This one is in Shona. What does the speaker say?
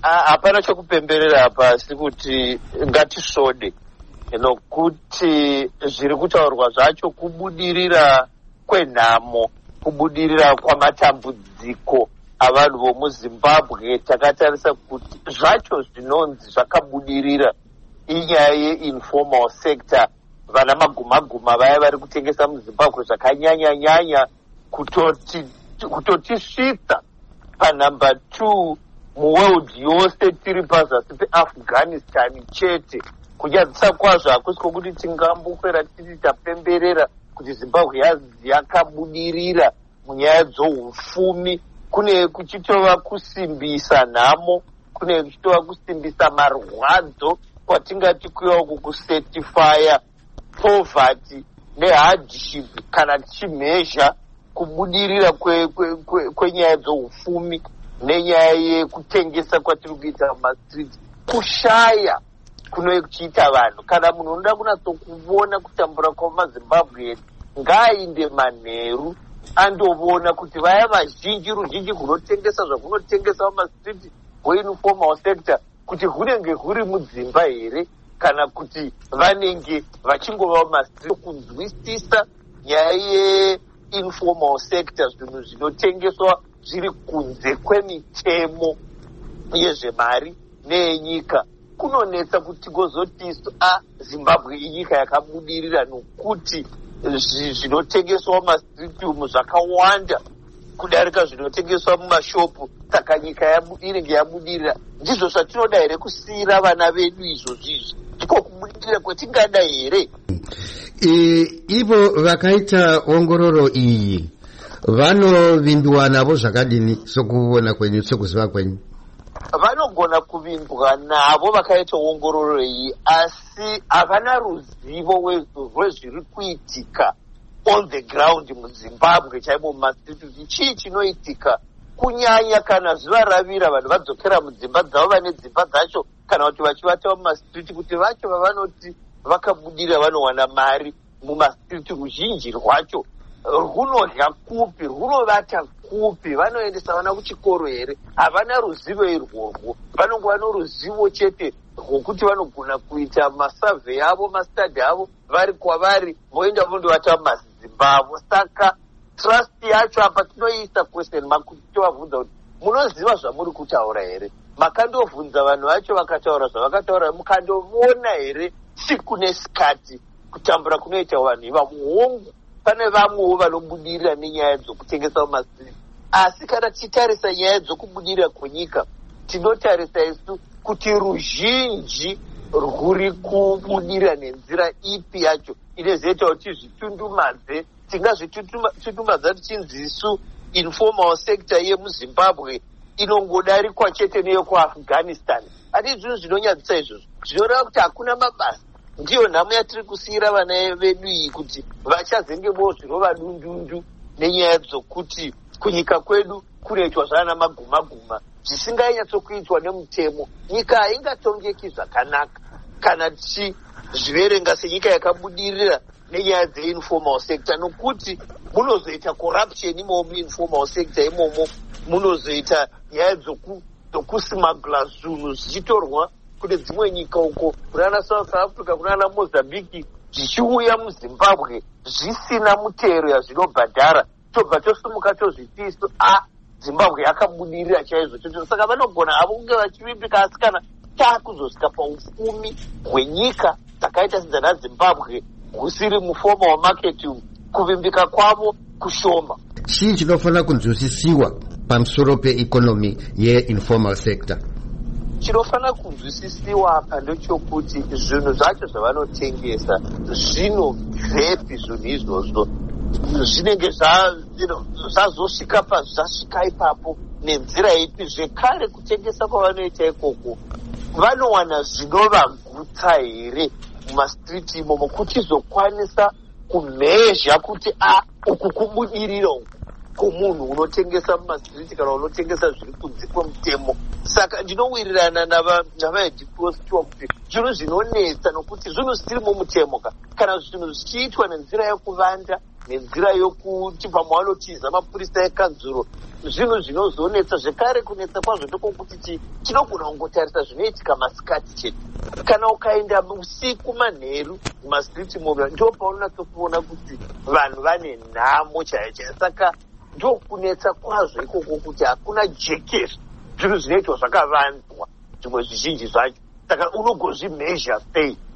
hapana chokupemberera apa, asi kuti ngatisvode, nokuti zviri kutaurwa zvacho kubudirira kwenhamo, kubudirira kwamatambudziko avanhu vomuzimbabwe. Takatarisa kuti zvacho zvinonzi zvakabudirira inyaya yeinformal sector, vana magumaguma vaya vari kutengesa muzimbabwe zvakanyanya-nyanya, kutotisvitsa panumber 2 muworld yose tiri pazasi peafghanistan chete. Kunyadzisa kwazvo hakusi kwokuti tingambokwera tiri tapemberera kuti zimbabwe yakabudirira munyaya dzoupfumi. Kune kuchitova kusimbisa nhamo, kune kuchitova kusimbisa marwadzo kwatingati kuya uku kusetifaya poverty nehardship kana tichimhezha kubudirira kwenyaya dzoupfumi nenyaya yekutengesa kwatiri kuita mumastreet. Kushaya kunochiita vanhu. Kana munhu unoda kunatsokuvona kutambura kwamazimbabwe ngaainde manheru andovona kuti vaya vazhinji, ruzhinji kunotengesa zvakunotengesa mumastreet hweinformal sector, kuti hunenge huri mudzimba here kana kuti vanenge vachingova mumastreet. Kunzwisisa nyaya yeinformal sector, zvinhu zvinotengeswa zviri kunze kwemitemo yezvemari neyenyika, kunonetsa kuti gozotisu Zimbabwe inyika yakabudirira, nokuti zvinotengeswa mumastreet umu zvakawanda kudarika zvinotengeswa mumashopu. Saka nyika inenge yabudirira. Ndizvo zvatinoda here kusiyira vana vedu izvozvizvi? Ndiko kubudirira kwatingada here? Ivo vakaita ongororo iyi vanovindwa navo zvakadini, sokuona kwenyu, sokuziva kwenyu? Vanogona kuvindwa navo vakaita ongororo iyi, asi havana ruzivo rwezviri kuitika on the ground muzimbabwe chaimo mumastreet, kuti chii chinoitika, kunyanya kana zuva ravira vanhu vadzokera mudzimba dzavo, vane dzimba dzacho, kana kuti vachivata mumastreet, kuti vacho vavanoti vakabudira vanowana mari mumastreet, ruzhinji rwacho runodya kupi, runovata kupi, vanoendesa vana kuchikoro here? Havana ruzivo irworwo. Vanongova noruzivo chete rwokuti vanogona kuita masurvey avo, mastadi avo vari kwavari, voenda vondovata mumadzimba avo. Saka trust yacho apa tinoisa question mark kuti tovabvunza kuti munoziva zvamuri kutaura here? Makandovhunza vanhu vacho vakataura zvavakataura, mukandovona here siku nesikati kutambura kunoita vanhu ivavo? Hongu, pane vamwewo vanobudirira nenyaya dzokutengesa mumastreet. Asi kana tichitarisa nyaya dzokubudirira kwenyika, tinotarisa isu kuti ruzhinji rwuri kubudirira nenzira ipi yacho inozoita kuti tizvitundumadze. Tingazvitundumadza tichinzi isu informal sector yemuzimbabwe inongodarikwa chete neyokuafghanistan. Ati zvinhu zvinonyadzisa izvozvo, zvinoreva kuti hakuna mabasa. Ndiyo nhamo yatiri kusiyira vana vedu iyi, kuti vachazenge vozvirova dundundu nenyaya dzokuti kunyika kwedu kunoitwa zvana magumaguma zvisinganyatsokuitwa nemutemo. Nyika haingatongeki zvakanaka kana tichizviverenga senyika yakabudirira nenyaya dzeinformal sector, nokuti munozoita corruption imomo muinformal sector imomo, munozoita nyaya dzokusimagula zvinhu zvichitorwa kune dzimwe nyika uko, kunana South Africa, kunana Mozambique, zvichiuya muzimbabwe zvisina mutero yazvinobhadhara, tobva tosumuka tozvitisu Zimbabwe yakabudirira chaizvo. Saka vanogona havo kunge vachivimbika, asi kana taakuzosvika paupfumi hwenyika dzakaita sedzana Zimbabwe husiri muformal market, kuvimbika kwavo kushoma. Chii chinofanira kunzwisisiwa pamusoro peikonomi yeinformal sector? Chinofanira kunzwisisiwa apa ndechokuti zvinhu zvacho zvavanotengesa zvinobvepi zvinhu izvozvo, zvinenge zvazosvika zvasvika ipapo nenzira ipi? Zvekare kutengesa kwavanoita ikoko vanowana zvinovagutsa here mumastreet imomo, kutizokwanisa kumhezha kuti uku kubudirira uku komunhu unotengesa mumastreet kana unotengesa zviri kunze kwemutemo. Saka ndinowirirana navaedhipositiva kuti zvinhu zvinonetsa, nokuti zvinhu zvisiri mumutemo kana zvinhu zvichiitwa nenzira yekuvanda nenzira yokuti pamwe vanotiza mapurisa ekanzuro, zvinhu zvinozonetsa zvekare. Kunetsa kwazvo ndokokuti tinogona kungotarisa zvinoitika masikati chete. Kana ukaenda usiku manheru mumastriti momo, ndo paunatsokuona kuti vanhu vane nhamo chaiyo chaiyo. Saka ndo kunetsa kwazvo ikoko kuti hakuna jekeri, zvinhu zvinoitwa zvakavanzwa zvimwe zvizhinji zvacho. Saka unogozvimezha sei